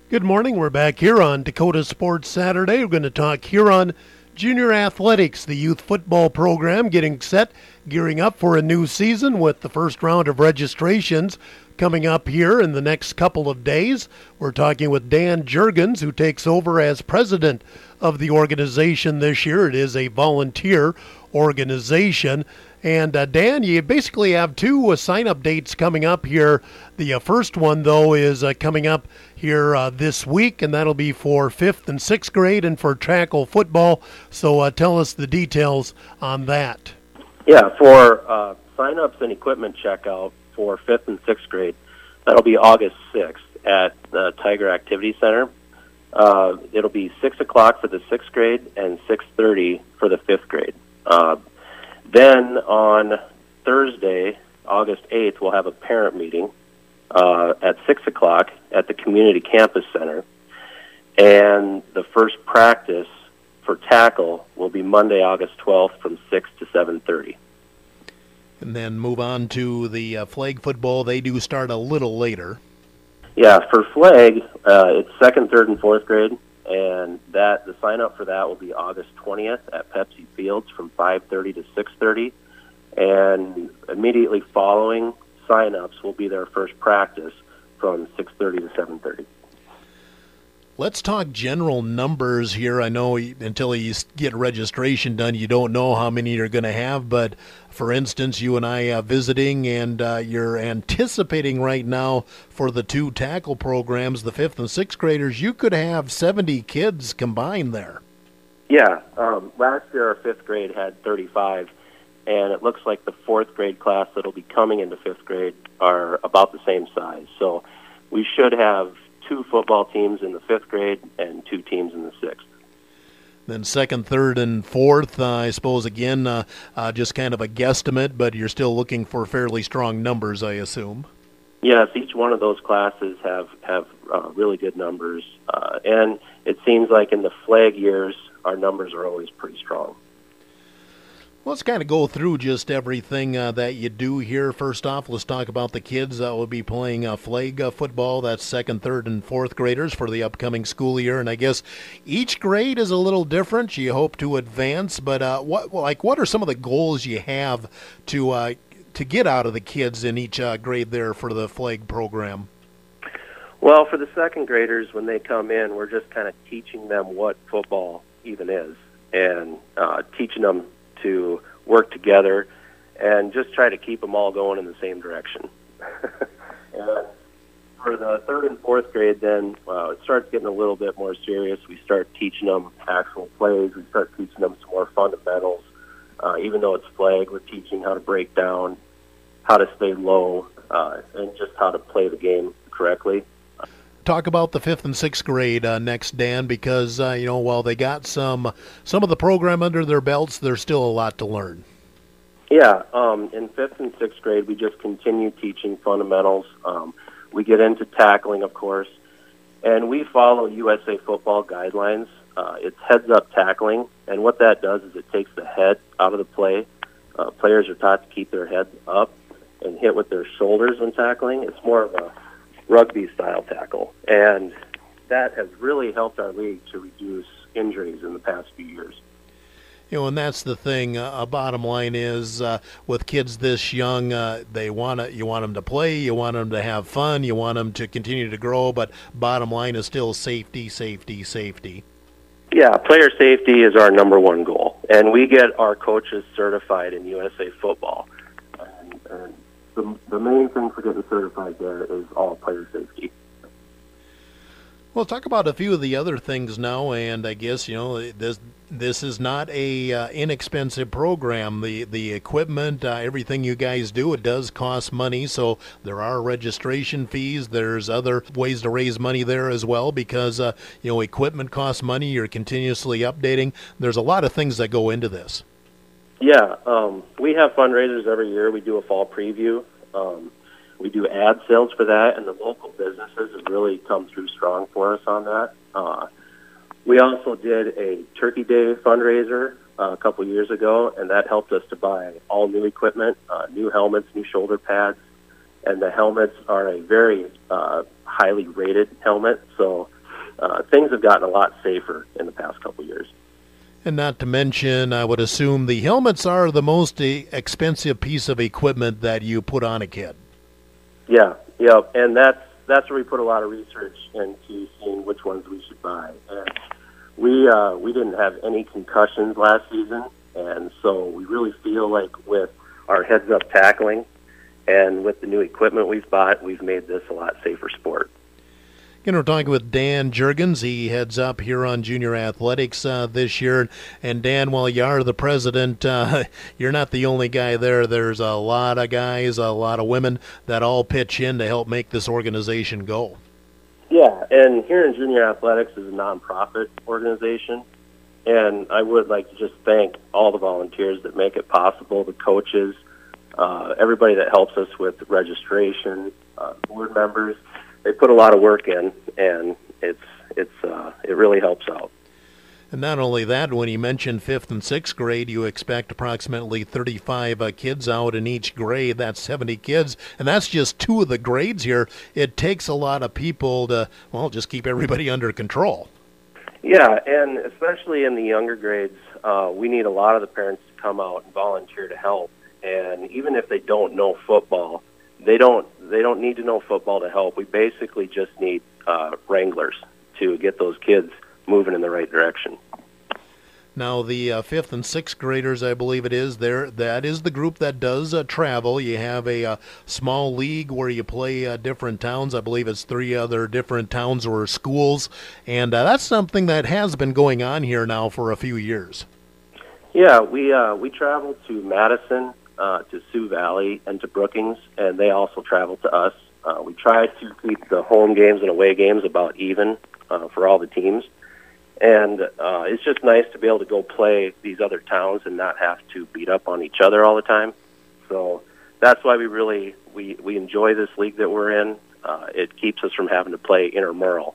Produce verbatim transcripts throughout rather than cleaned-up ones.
Good morning. We're back here on Dakota Sports Saturday. We're going to talk Huron Junior Athletics, the youth football program getting set, gearing up for a new season with the first round of registrations coming up here in the next couple of days. We're talking with Dan Jurgens, who takes over as president of the organization this year. It is a volunteer organization. And uh, Dan, you basically have two uh, sign-up dates coming up here. The uh, first one, though, is uh, coming up here uh, this week, and that'll be for fifth and sixth grade and for tackle football. So uh, tell us the details on that. Yeah, for uh, sign-ups and equipment checkout for fifth and sixth grade, that'll be August sixth at the Tiger Activity Center. Uh, it'll be six o'clock for the sixth grade and six thirty for the fifth grade. Uh, Then on Thursday, August eighth, we'll have a parent meeting uh, at six o'clock at the Community Campus Center. And the first practice for tackle will be Monday, August twelfth from six to seven thirty. And then move on to the uh, flag football. They do start a little later. Yeah, for flag, uh, it's second, third, and fourth grade. And that the sign up for that will be August twentieth at Pepsi Fields from five thirty to six thirty. And immediately following sign-ups will be their first practice from six thirty to seven thirty. Let's talk general numbers here. I know until you get registration done, you don't know how many you're going to have. But, for instance, you and I are visiting, and uh, you're anticipating right now for the two tackle programs, the fifth and sixth graders, you could have seventy kids combined there. Yeah. Um, last year our fifth grade had thirty-five, and it looks like the fourth grade class that will be coming into fifth grade are about the same size. So we should have two football teams in the fifth grade and two teams in the sixth. Then second, third, and fourth, uh, I suppose, again, uh, uh, just kind of a guesstimate, but you're still looking for fairly strong numbers, I assume. Yes, each one of those classes have, have uh, really good numbers. Uh, and it seems like in the flag years, our numbers are always pretty strong. Let's kind of go through just everything uh, that you do here. First off, let's talk about the kids that will be playing uh, flag uh, football. That's second, third, and fourth graders for the upcoming school year. And I guess each grade is a little different. You hope to advance, but uh, what like what are some of the goals you have to uh, to get out of the kids in each uh, grade there for the flag program? Well, for the second graders, when they come in, we're just kind of teaching them what football even is, and uh, teaching them to work together and just try to keep them all going in the same direction. And for the third and fourth grade, then uh, it starts getting a little bit more serious. We start teaching them actual plays. We start teaching them some more fundamentals. Uh, even though it's flag, we're teaching how to break down, how to stay low, uh, and just how to play the game correctly. Talk about the fifth and sixth grade uh, next, Dan, because uh, you know while they got some some of the program under their belts, there's still a lot to learn. Yeah, um, in fifth and sixth grade, we just continue teaching fundamentals. Um, we get into tackling, of course, and we follow U S A Football guidelines. Uh, it's heads-up tackling, and what that does is it takes the head out of the play. Uh, players are taught to keep their heads up and hit with their shoulders when tackling. It's more of a rugby-style tackle, and that has really helped our league to reduce injuries in the past few years. You know, and that's the thing. Uh, bottom line is, uh, with kids this young, uh, they want to. You want them to play. You want them to have fun. You want them to continue to grow. But bottom line is still safety, safety, safety. Yeah, player safety is our number one goal, and we get our coaches certified in U S A Football. And, and the, the main thing for getting certified there is all player safety. Well, talk about a few of the other things now, and I guess, you know, this this is not a uh, inexpensive program. The the equipment, uh, everything you guys do, it does cost money, so there are registration fees. There's other ways to raise money there as well because, uh, you know, equipment costs money. You're continuously updating. There's a lot of things that go into this. Yeah, um, we have fundraisers every year. We do a fall preview. Um, we do ad sales for that, and the local businesses have really come through strong for us on that. Uh, we also did a Turkey Day fundraiser uh, a couple years ago, and that helped us to buy all new equipment, uh, new helmets, new shoulder pads, and the helmets are a very uh, highly rated helmet, so uh, things have gotten a lot safer in the past couple of years. And not to mention, I would assume the helmets are the most expensive piece of equipment that you put on a kid. Yeah, yeah, and that's that's where we put a lot of research into seeing which ones we should buy. And we uh, we didn't have any concussions last season, and so we really feel like with our heads-up tackling and with the new equipment we've bought, we've made this a lot safer sport. You know, we're talking with Dan Juergens. He heads up Huron Junior Athletics uh, this year. And Dan, while you are the president, uh, you're not the only guy there. There's a lot of guys, a lot of women that all pitch in to help make this organization go. Yeah, and Huron Junior Athletics is a nonprofit organization. And I would like to just thank all the volunteers that make it possible, the coaches, uh, everybody that helps us with registration, uh, board members. They put a lot of work in, and it's it's uh, it really helps out. And not only that, when you mentioned fifth and sixth grade, you expect approximately thirty-five uh, kids out in each grade. That's seventy kids, and that's just two of the grades here. It takes a lot of people to, well, just keep everybody under control. Yeah, and especially in the younger grades, uh, we need a lot of the parents to come out and volunteer to help. And even if they don't know football, they don't they don't need to know football to help. We basically just need uh, wranglers to get those kids moving in the right direction. Now, the uh, fifth and sixth graders, I believe it is, there. That is the group that does uh, travel. You have a uh, small league where you play uh, different towns. I believe it's three other different towns or schools, and uh, that's something that has been going on here now for a few years. Yeah, we uh, we travel to Madison, uh, to Sioux Valley, and to Brookings, and they also travel to us. Uh, we try to keep the home games and away games about even uh, for all the teams. And uh, it's just nice to be able to go play these other towns and not have to beat up on each other all the time. So that's why we really we, we enjoy this league that we're in. Uh, it keeps us from having to play intramural.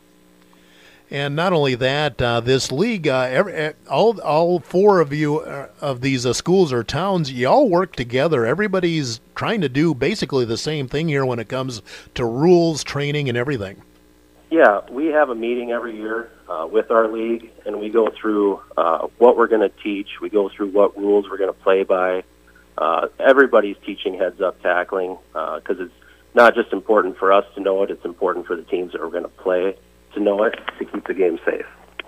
And not only that, uh, this league, uh, every, all all four of you uh, of these uh, schools or towns, you all work together. Everybody's trying to do basically the same thing here when it comes to rules, training, and everything. Yeah, we have a meeting every year uh, with our league, and we go through uh, what we're going to teach. We go through what rules we're going to play by. Uh, everybody's teaching heads-up tackling because uh, it's not just important for us to know it, it's important for the teams that we're going to play to know it to keep the game safe.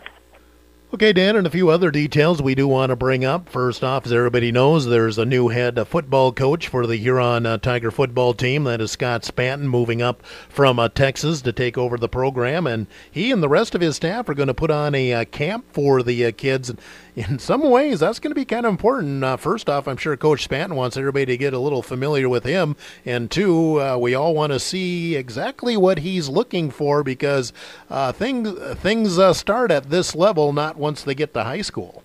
Okay, Dan, and a few other details we do want to bring up. First off, as everybody knows, there's a new head uh, football coach for the Huron uh, Tiger football team. That is Scott Spanton, moving up from uh, Texas to take over the program. And he and the rest of his staff are going to put on a uh, camp for the uh, kids. In some ways, that's going to be kind of important. Uh, first off, I'm sure Coach Spanton wants everybody to get a little familiar with him. And two, uh, we all want to see exactly what he's looking for because uh, things, things uh, start at this level, not once they get to high school.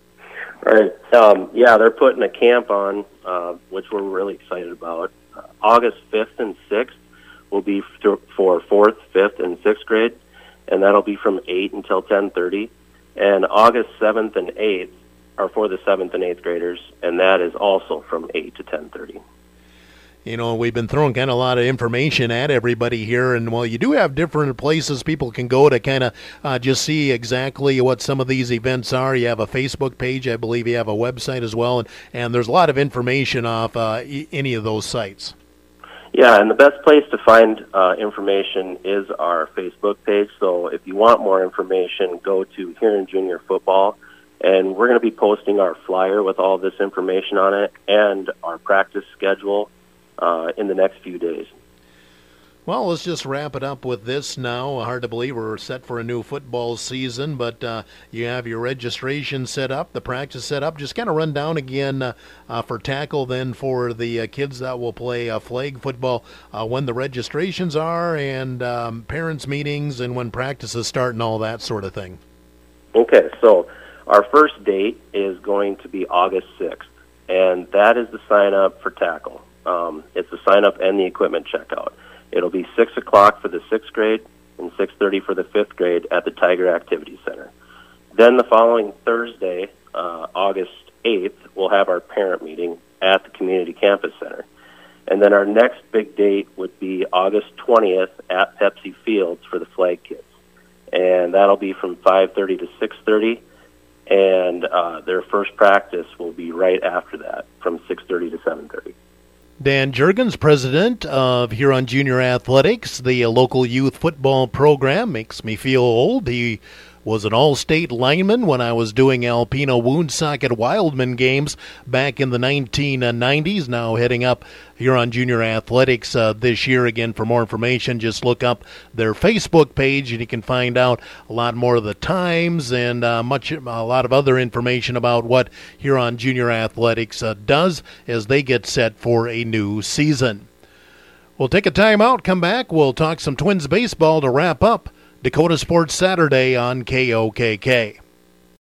Right. Um, yeah, they're putting a camp on, uh, which we're really excited about. Uh, August fifth and sixth will be f- for fourth, fifth, and sixth grade, and that'll be from eight until ten thirty. And August seventh and eighth are for the seventh and eighth graders, and that is also from eight to ten thirty. You know, we've been throwing kind of a lot of information at everybody here, and while you do have different places people can go to kind of uh, just see exactly what some of these events are. You have a Facebook page, I believe you have a website as well, and, and there's a lot of information off uh, e- any of those sites. Yeah, and the best place to find uh, information is our Facebook page. So if you want more information, go to Huron Junior Football, and we're going to be posting our flyer with all this information on it and our practice schedule uh, in the next few days. Well, let's just wrap it up with this now. Hard to believe we're set for a new football season, but uh, you have your registration set up, the practice set up. Just kind of run down again uh, uh, for tackle, then for the uh, kids that will play uh, flag football, uh, when the registrations are and um, parents' meetings and when practices start and all that sort of thing. Okay, so our first date is going to be August sixth, and that is the sign-up for tackle. Um, it's the sign-up and the equipment checkout. It'll be six o'clock for the sixth grade and six thirty for the fifth grade at the Tiger Activity Center. Then the following Thursday, uh, August eighth, we'll have our parent meeting at the Community Campus Center. And then our next big date would be August twentieth at Pepsi Fields for the flag kids. And and that'll be from five thirty to six thirty. And uh, their first practice will be right after that, from six thirty to seven thirty. Dan Juergens, president of Huron Junior Athletics, the local youth football program. Makes me feel old. He was an all-state lineman when I was doing Alpena Woonsocket Wildman games back in the nineteen nineties, now heading up Huron Junior Athletics uh, this year. Again, for more information, just look up their Facebook page, and you can find out a lot more of the times and uh, much a lot of other information about what Huron Junior Athletics uh, does as they get set for a new season. We'll take a time out, come back, we'll talk some Twins baseball to wrap up Dakota Sports Saturday on K O K K.